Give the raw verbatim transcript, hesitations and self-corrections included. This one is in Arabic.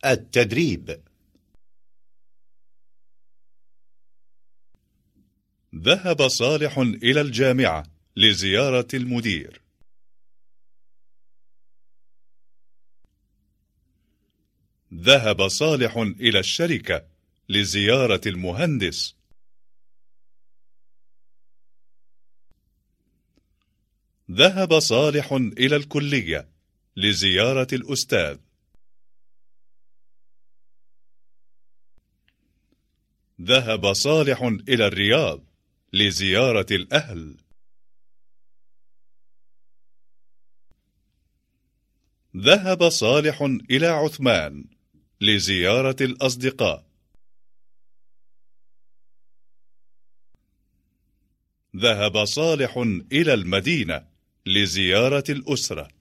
التدريب. ذهب صالح إلى الجامعة لزيارة المدير. ذهب صالح إلى الشركة لزيارة المهندس. ذهب صالح إلى الكلية لزيارة الأستاذ. ذهب صالح إلى الرياض لزيارة الأهل. ذهب صالح إلى عثمان لزيارة الأصدقاء. ذهب صالح إلى المدينة لزيارة الأسرة.